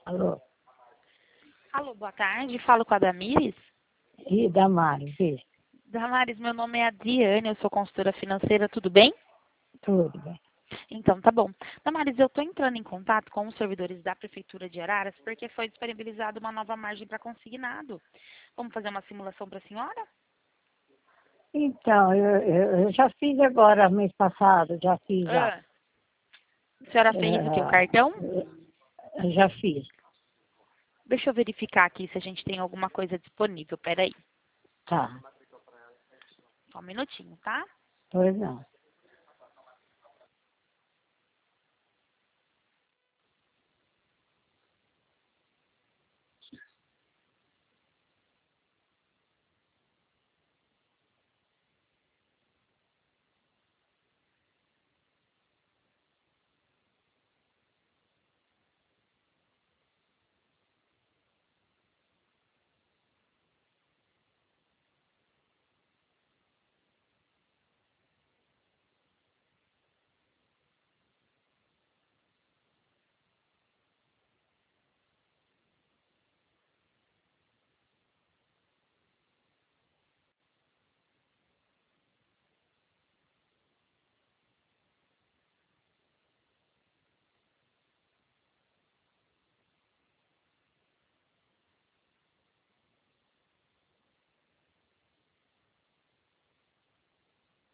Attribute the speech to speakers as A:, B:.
A: Alô?
B: Alô, boa tarde. Falo com a Damires.
A: E Damares, e?
B: Damares, meu nome é Adriane, eu sou consultora financeira, tudo bem?
A: Tudo bem.
B: Então, tá bom. Damares, eu estou entrando em contato com os servidores da Prefeitura de Araras porque foi disponibilizada uma nova margem para consignado. Vamos fazer uma simulação para a senhora?
A: Então, eu já fiz agora, mês passado, já fiz já.
B: Ah, a senhora fez o que? O cartão?
A: Já fiz.
B: Deixa eu verificar aqui se a gente tem alguma coisa disponível. Peraí,
A: Tá.
B: só um minutinho, tá?
A: Pois não.